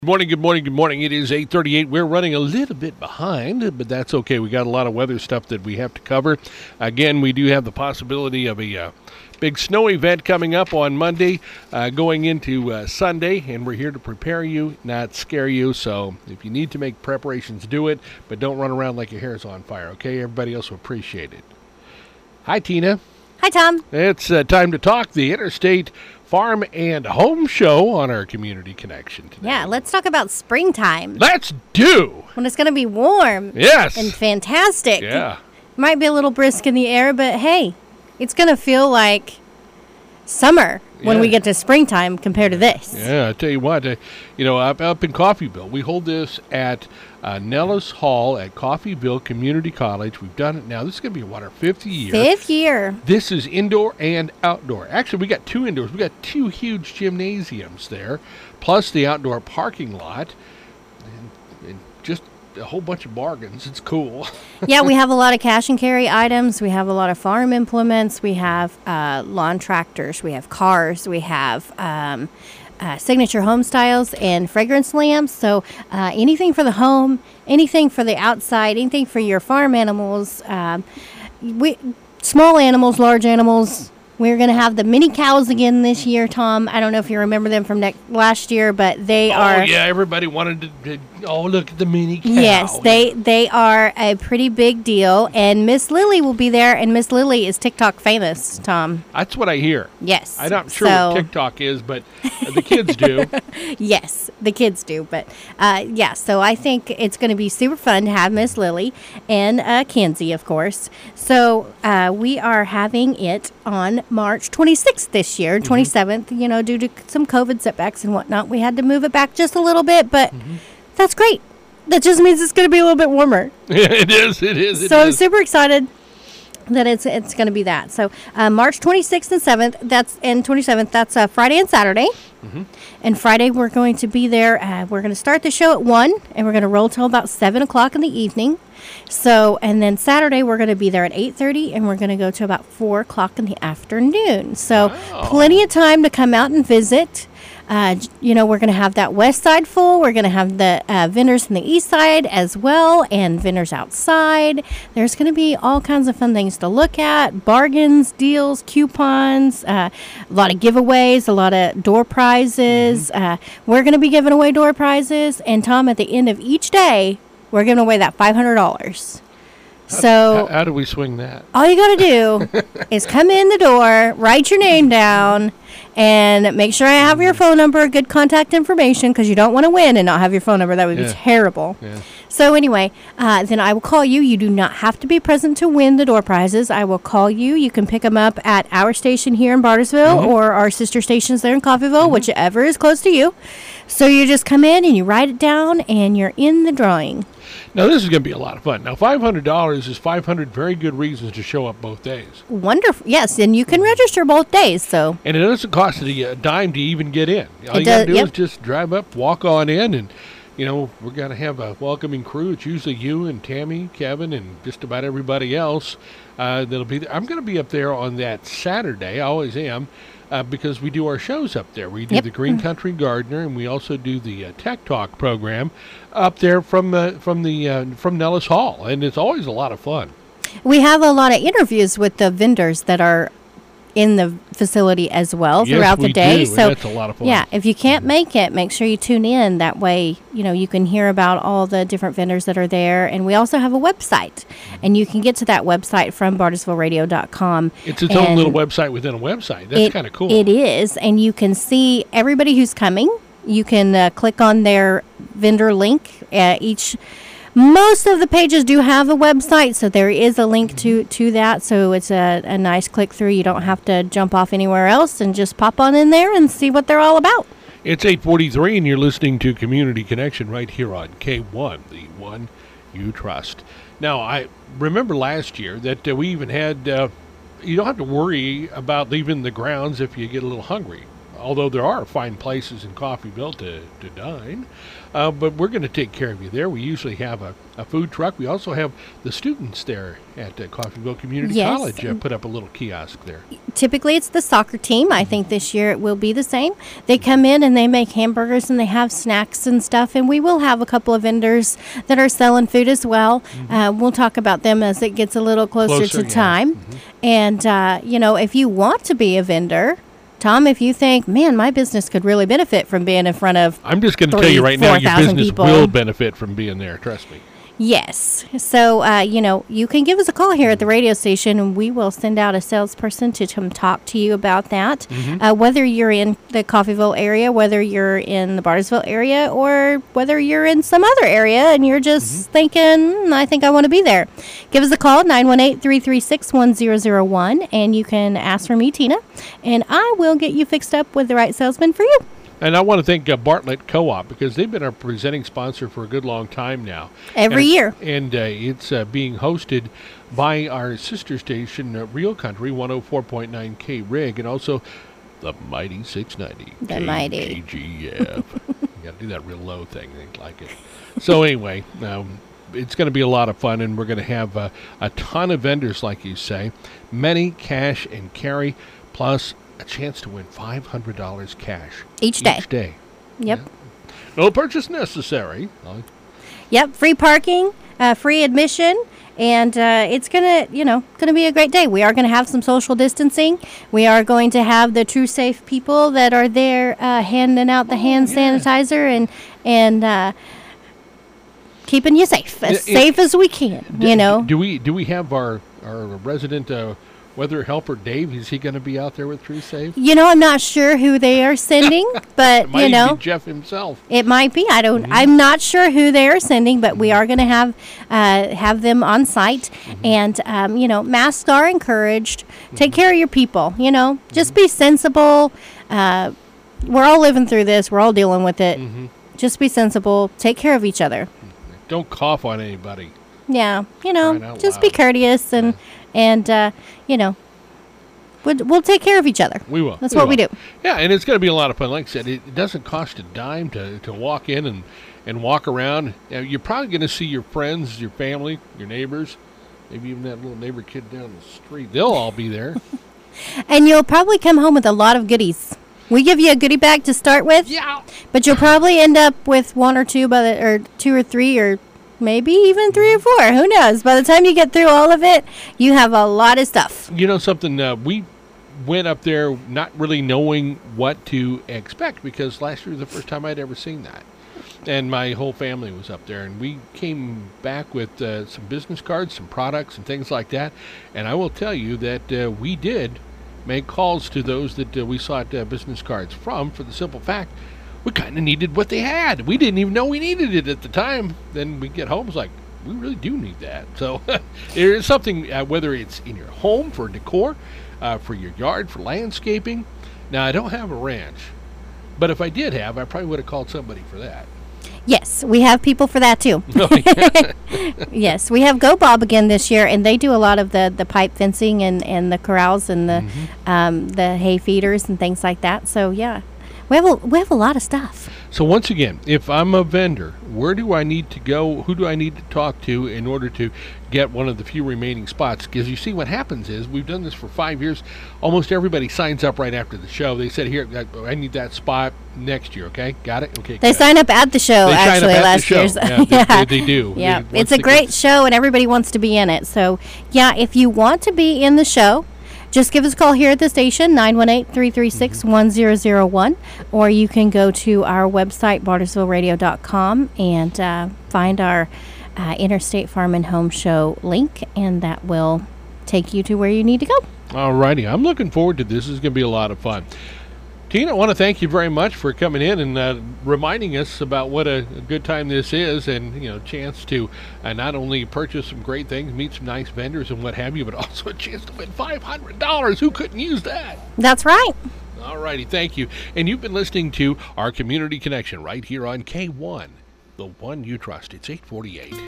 Good morning, good morning, good morning. It is 8:38. We're running a little bit behind, but that's okay. We got a lot of weather stuff that we have to cover. Again, we do have the possibility of a big snow event coming up on Monday, going into Sunday, and we're here to prepare you, not scare you. So if you need to make preparations, do it, but don't run around like your hair's on fire, okay? Everybody else will appreciate it. Hi, Tina. Hi, Tom. It's time to talk the Interstate Farm and Home Show on our Community Connection today. Yeah, let's talk about springtime. Let's do. When it's going to be warm. Yes. And fantastic. Yeah. Might be a little brisk in the air, but hey, it's going to feel like summer when we get to springtime compared to this. Yeah, I tell you what, up in Coffeyville, we hold this at Nellis Hall at Coffeyville Community College. We've done it now. This is going to be, our fifth year? Fifth year. This is indoor and outdoor. Actually, we got two indoors. We got two huge gymnasiums there, plus the outdoor parking lot, and just a whole bunch of bargains. It's cool. Yeah, we have a lot of cash and carry items. We have a lot of farm implements. We have lawn tractors. We have cars. We have signature home styles and fragrance lamps. So anything for the home, anything for the outside, anything for your farm animals, small animals, large animals. We're going to have the mini cows again this year, Tom. I don't know if you remember them from last year, but they are... Oh, yeah, everybody wanted to look at the mini cow. Yes, they are a pretty big deal, and Miss Lily will be there, and Miss Lily is TikTok famous, Tom. That's what I hear. Yes. I'm not sure what TikTok is, but the kids do. Yes, the kids do, but so I think it's going to be super fun to have Miss Lily and Kenzie, of course. So we are having it on March 26th this year, 27th, due to some COVID setbacks and whatnot. We had to move it back just a little bit, but that's great. That just means it's going to be a little bit warmer. It is. So I'm super excited that it's going to be that. So March 26th and 27th, that's Friday and Saturday. And Friday we're going to be there. We're going to start the show at 1, and we're going to roll till about 7 o'clock in the evening. So, and then Saturday we're going to be there at 8:30, and we're going to go to about 4 o'clock in the afternoon. So plenty of time to come out and visit. We're going to have that west side full. We're going to have the vendors from the east side as well, and vendors outside. There's going to be all kinds of fun things to look at, bargains, deals, coupons, a lot of giveaways, a lot of door prizes. We're going to be giving away door prizes, and Tom, at the end of each day, we're giving away that $500. So how do we swing that? All you got to do is come in the door, write your name down, and make sure I have your phone number, good contact information, because you don't want to win and not have your phone number. That would be terrible. Yeah. So anyway, then I will call you. You do not have to be present to win the door prizes. I will call you. You can pick them up at our station here in Bartlesville or our sister stations there in Coffeyville, whichever is close to you. So you just come in and you write it down, and you're in the drawing. Now, this is going to be a lot of fun. Now, $500 is 500 very good reasons to show up both days. Wonderful. Yes, and you can register both days. So. And it doesn't cost a dime to even get in. All you got to do is just drive up, walk on in, and, we're going to have a welcoming crew. It's usually you and Tammy, Kevin, and just about everybody else that'll be there. I'm going to be up there on that Saturday. I always am. Because we do our shows up there. We do the Green Country Gardener, and we also do the Tech Talk program up there from Nellis Hall, and it's always a lot of fun. We have a lot of interviews with the vendors that are in the facility as well throughout the day. So that's a lot of fun. Yeah, if you can't make it, make sure you tune in. That way, you can hear about all the different vendors that are there. And we also have a website, and you can get to that website from bartlesvilleradio.com. It's its own little website within a website. That's kind of cool. It is, and you can see everybody who's coming. You can click on their vendor link. Most of the pages do have a website, so there is a link to that. So it's a nice click through. You don't have to jump off anywhere else, and just pop on in there and see what they're all about. It's 8:43, and you're listening to Community Connection right here on K1, the one you trust. Now, I remember last year that we even had, you don't have to worry about leaving the grounds if you get a little hungry. although there are fine places in Coffeyville to dine. But we're going to take care of you there. We usually have a food truck. We also have the students there at Coffeyville Community College put up a little kiosk there. Typically, it's the soccer team. I think this year it will be the same. They come in and they make hamburgers and they have snacks and stuff. And we will have a couple of vendors that are selling food as well. We'll talk about them as it gets a little closer to time. And, if you want to be a vendor, Tom, if you think, man, my business could really benefit from being in front of I'm just going to tell you right now, your business people. Will benefit from being there. Trust me. Yes. So, you can give us a call here at the radio station, and we will send out a salesperson to come talk to you about that. Whether you're in the Coffeyville area, whether you're in the Bartlesville area, or whether you're in some other area and you're just thinking, I think I want to be there. Give us a call, 918-336-1001, and you can ask for me, Tina, and I will get you fixed up with the right salesman for you. And I want to thank Bartlett Co-op because they've been our presenting sponsor for a good long time now. Every year. And it's being hosted by our sister station, Real Country, 104.9 K-Rig, and also the Mighty 690. The Mighty. KGF. You got to do that real low thing. They like it. So anyway, it's going to be a lot of fun, and we're going to have a ton of vendors, like you say, many cash and carry, plus a chance to win $500 cash each day. Yep. Yeah. No purchase necessary. Yep. Free parking, free admission, and it's gonna be a great day. We are gonna have some social distancing. We are going to have the True Safe people that are there handing out the hand sanitizer and keeping you safe as we can. Do we have our resident weather helper Dave? Is he going to be out there with True Safe? I'm not sure who they are sending, but it might be Jeff himself. It might be. I'm not sure who they are sending, but we are going to have them on site, and masks are encouraged. Take care of your people. Just be sensible. We're all living through this. We're all dealing with it. Just be sensible. Take care of each other. Don't cough on anybody. Yeah, just be courteous and we'll take care of each other. We will. That's what we do. Yeah, and it's going to be a lot of fun. Like I said, it doesn't cost a dime to walk in and walk around. You're probably going to see your friends, your family, your neighbors, maybe even that little neighbor kid down the street. They'll all be there. And you'll probably come home with a lot of goodies. We give you a goodie bag to start with. Yeah. But you'll probably end up with one or two or two or three or maybe even 3 or 4. Who knows? By the time you get through all of it, you have a lot of stuff. You know something? We went up there not really knowing what to expect because last year was the first time I'd ever seen that. And my whole family was up there. And we came back with some business cards, some products, and things like that. And I will tell you that we did make calls to those that we sought business cards from for the simple fact we kind of needed what they had. We didn't even know we needed it at the time. Then we get home, it's like, we really do need that. So there is something, whether it's in your home for decor, for your yard, for landscaping. Now, I don't have a ranch, but if I did have, I probably would have called somebody for that. Yes, we have people for that too. Yes, we have Go Bob again this year, and they do a lot of the pipe fencing and the corrals and the hay feeders and things like that. So yeah. We have a lot of stuff. So once again, if I'm a vendor, where do I need to go? Who do I need to talk to in order to get one of the few remaining spots? Because you see what happens is we've done this for 5 years. Almost everybody signs up right after the show. They said, here, I need that spot next year. Okay, got it? Okay. They sign up at the show, actually, last year. Yeah, they do. Yeah, it's a great show, and everybody wants to be in it. So, yeah, if you want to be in the show, just give us a call here at the station, 918-336-1001, or you can go to our website, bartlesvilleradio.com, and find our Interstate Farm and Home Show link, and that will take you to where you need to go. All righty. I'm looking forward to this. This is going to be a lot of fun. Tina, I want to thank you very much for coming in and reminding us about what a good time this is, and chance to not only purchase some great things, meet some nice vendors and what have you, but also a chance to win $500. Who couldn't use that? That's right. All righty, thank you. And you've been listening to our Community Connection right here on K1, the one you trust. It's 8:48.